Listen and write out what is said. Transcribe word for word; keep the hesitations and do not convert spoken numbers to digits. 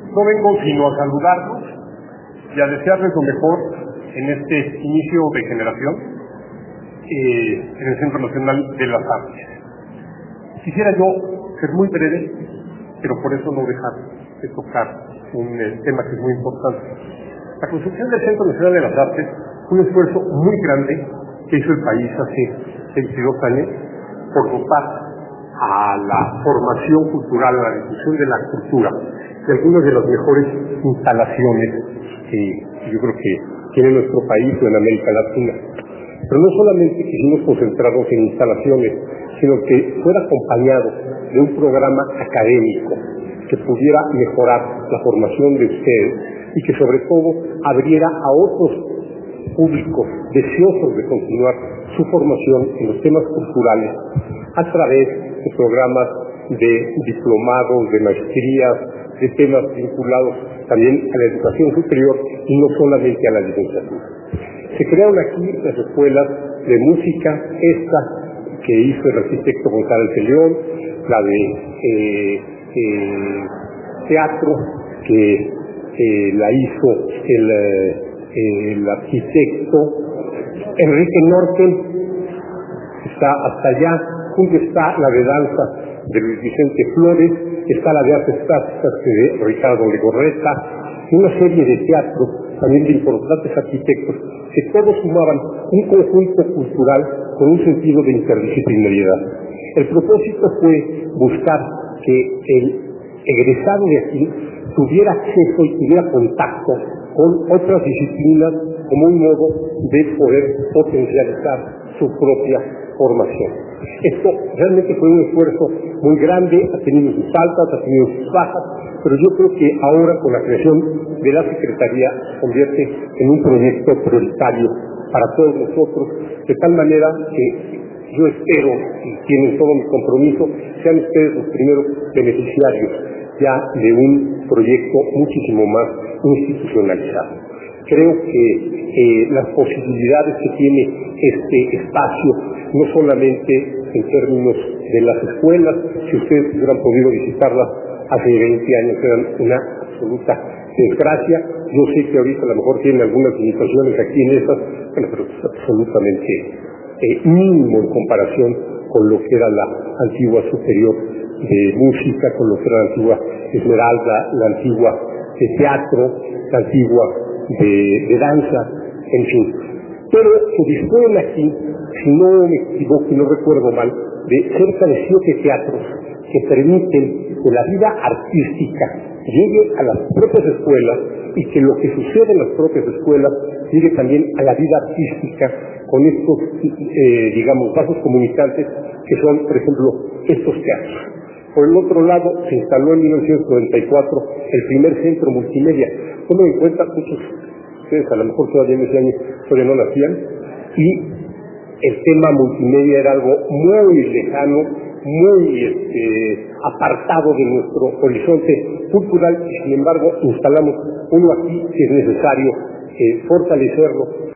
No vengo sino a saludarlos y a desearles lo mejor en este inicio de generación eh, en el Centro Nacional de las Artes. Quisiera yo ser muy breve, pero por eso no dejar de tocar un eh, tema que es muy importante. La construcción del Centro Nacional de las Artes fue un esfuerzo muy grande que hizo el país hace veintidós años por dotar a la formación cultural, a la difusión de la cultura, de algunas de las mejores instalaciones que yo creo que tiene nuestro país o en América Latina. Pero no solamente quisimos concentrarnos en instalaciones, sino que fuera acompañado de un programa académico que pudiera mejorar la formación de ustedes y que sobre todo abriera a otros públicos deseosos de continuar su formación en los temas culturales a través de programas de diplomados, de maestrías, de temas vinculados también a la educación superior y no solamente a la licenciatura. Se crearon aquí las escuelas de música, esta que hizo el arquitecto González de León, la de eh, eh, teatro que eh, la hizo el, eh, el arquitecto Enrique Norte, está hasta allá, junto está la de danza de Luis Vicente Flores, está la de artes plásticas de Ricardo Legorreta, y una serie de teatros también de importantes arquitectos que todos sumaban un conjunto cultural con un sentido de interdisciplinariedad. El propósito fue buscar que el egresado de aquí tuviera acceso y tuviera contacto con otras disciplinas como un modo de poder potencializar su propia formación. Esto realmente fue un esfuerzo muy grande, ha tenido sus altas, ha tenido sus bajas, pero yo creo que ahora con la creación de la Secretaría se convierte en un proyecto prioritario para todos nosotros, de tal manera que yo espero, y tienen todo mi compromiso, sean ustedes los primeros beneficiarios ya de un proyecto muchísimo más institucionalizado. Creo que eh, las posibilidades que tiene este espacio, no solamente en términos de las escuelas, si ustedes hubieran podido visitarlas hace veinte años, eran una absoluta desgracia. Yo sé que ahorita a lo mejor tienen algunas limitaciones aquí en esas, bueno, pero es absolutamente eh, mínimo en comparación con lo que era la antigua superior de música, con lo que era la antigua Esmeralda, la antigua de teatro, la antigua de, de danza, en fin. Pero se disponen aquí, si no me equivoco y no recuerdo mal, de cerca de siete teatros que permiten que la vida artística llegue a las propias escuelas y que lo que sucede en las propias escuelas llegue también a la vida artística con estos, eh, digamos, vasos comunicantes que son, por ejemplo, estos teatros. Por el otro lado, se instaló en mil novecientos noventa y cuatro el primer centro multimedia. Tomen en cuenta, muchos ustedes a lo mejor todavía en ese año todavía no nacían, y el tema multimedia era algo muy lejano, muy este, apartado de nuestro horizonte cultural, y sin embargo instalamos uno aquí que es necesario eh, fortalecerlo